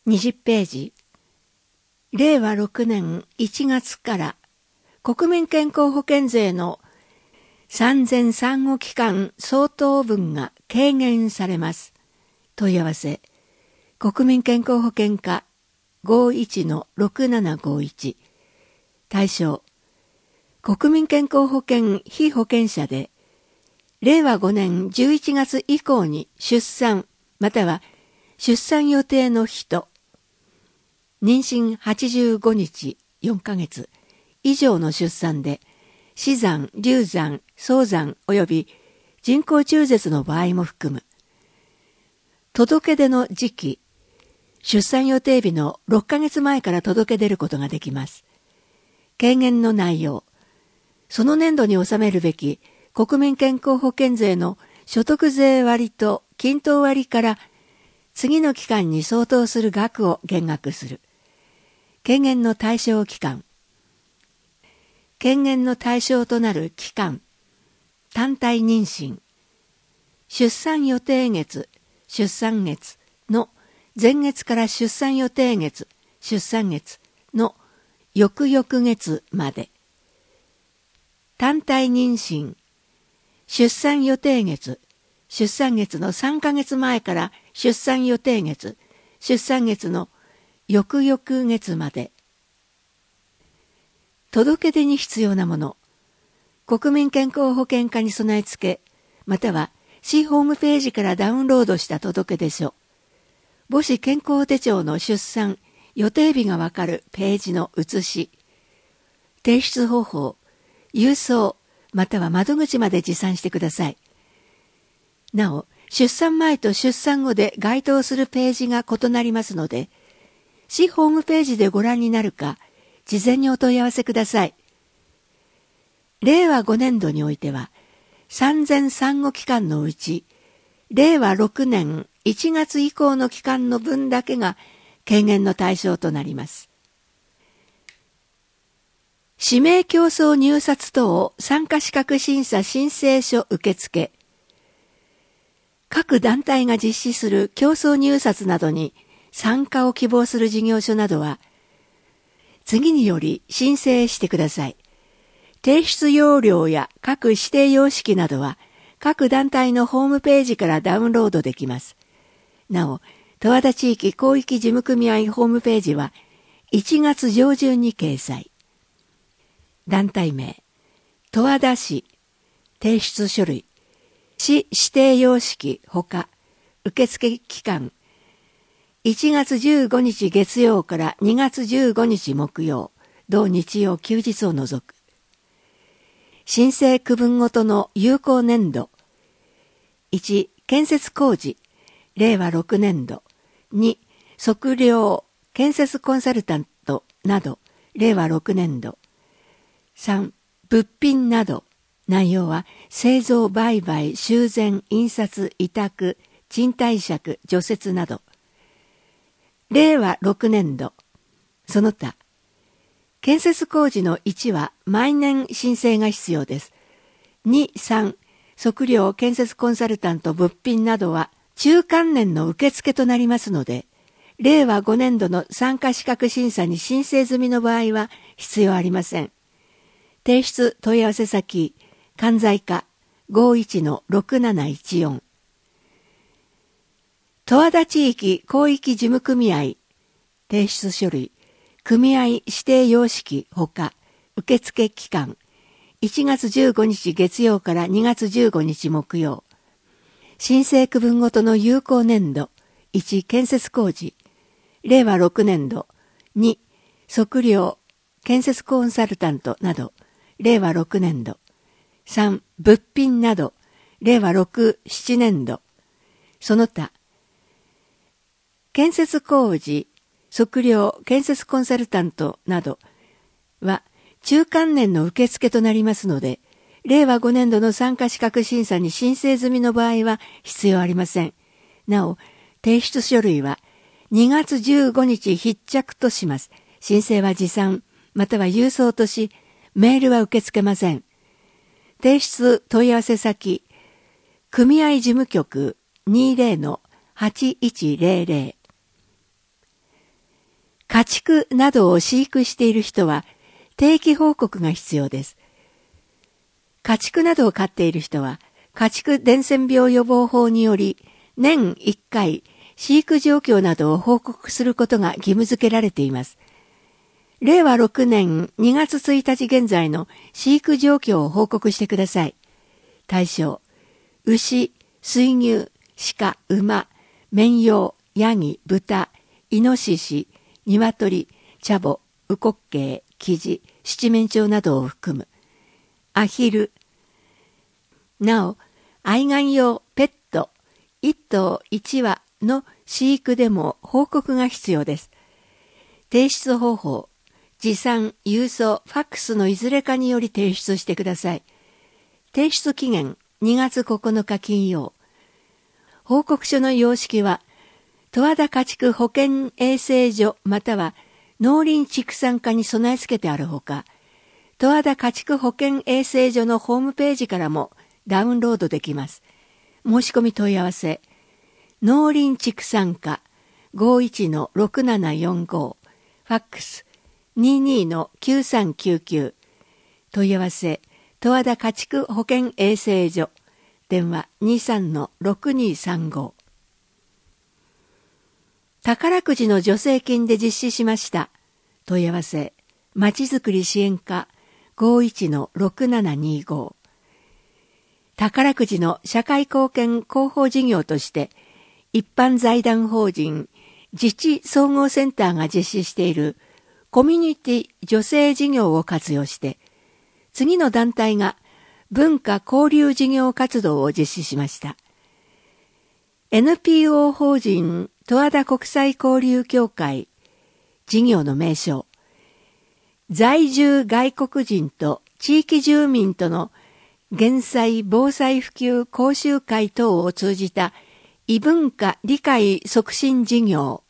20ページ。令和6年1月から国民健康保険税の産前産後期間相当分が軽減されます。問い合わせ。国民健康保険課 51-6751。対象。国民健康保険被保険者で、令和5年11月以降に出産または出産予定の人、妊娠85日4ヶ月以上の出産で、死産、流産、早産及び人工中絶の場合も含む。届け出の時期、出産予定日の6ヶ月前から届け出ることができます。軽減の内容、その年度に納めるべき国民健康保険税の所得税割と均等割から次の期間に相当する額を減額する。軽減の対象期間。軽減の対象となる期間。単体妊娠。出産予定月、出産月の前月から出産予定月、出産月の翌々月まで。単体妊娠。出産予定月、出産月の3ヶ月前から出産予定月、出産月の翌々月まで。届け出に必要なもの。国民健康保険課に備え付け、または市ホームページからダウンロードした届け出書。母子健康手帳の出産予定日がわかるページの写し。提出方法、郵送または窓口まで持参してください。なお、出産前と出産後で該当するページが異なりますので、市ホームページでご覧になるか、事前にお問い合わせください。令和5年度においては、産前産後期間のうち、令和6年1月以降の期間の分だけが軽減の対象となります。指名競争入札等参加資格審査申請書受付。各団体が実施する競争入札などに参加を希望する事業所などは、次により申請してください。提出要領や各指定様式などは各団体のホームページからダウンロードできます。なお、十和田地域広域事務組合ホームページは1月上旬に掲載。団体名、十和田市、提出書類、市指定様式ほか、受付期間、1月15日月曜から2月15日木曜、同日曜休日を除く。申請区分ごとの有効年度。1、建設工事、令和6年度。2、測量、建設コンサルタントなど、令和6年度。3、物品など。内容は製造、売買、修繕、印刷、委託、賃貸借、除雪など。令和6年度。その他。建設工事の1は毎年申請が必要です。2、3、測量、建設コンサルタント、物品などは中間年の受付となりますので、令和5年度の参加資格審査に申請済みの場合は必要ありません。提出問い合わせ先、関西課 51-6714。十和田地域広域事務組合、提出書類、組合指定様式ほか、受付期間、1月15日月曜から2月15日木曜。申請区分ごとの有効年度、1、建設工事、令和6年度、2、測量、建設コンサルタントなど、令和6年度、3、物品など、令和6、7年度、その他、建設工事、測量、建設コンサルタントなどは中間年の受付となりますので、令和5年度の参加資格審査に申請済みの場合は必要ありません。なお、提出書類は2月15日必着とします。申請は持参、または郵送とし、メールは受け付けません。提出問い合わせ先、組合事務局 20-8100。 畜などを飼育している人は定期報告が必要です。家畜などを飼っている人は、家畜伝染病予防法により、年1回、飼育状況などを報告することが義務付けられています。令和6年2月1日現在の飼育状況を報告してください。対象、牛、水牛、鹿、馬、綿羊、ヤギ、豚、イノシシ、鶏、チャボ、ウコッケイ、キジ、七面鳥などを含む。アヒル。なお、愛玩用ペット1頭1羽の飼育でも報告が必要です。提出方法、持参、郵送、ファックスのいずれかにより提出してください。提出期限2月9日金曜。報告書の様式は、十和田家畜保健衛生所または農林畜産課に備え付けてあるほか、十和田家畜保健衛生所のホームページからもダウンロードできます。申し込み問い合わせ、農林畜産課 51-6745 ファックス 22-9399 問い合わせ、十和田家畜保健衛生所電話 23-6235 宝くじの助成金で実施しました。問い合わせ、まちづくり支援課 51-6725 宝くじの社会貢献広報事業として、一般財団法人自治総合センターが実施しているコミュニティ助成事業を活用して、次の団体が文化交流事業活動を実施しました。NPO 法人十和田国際交流協会事業の名称、在住外国人と地域住民との減災防災普及講習会等を通じた異文化理解促進事業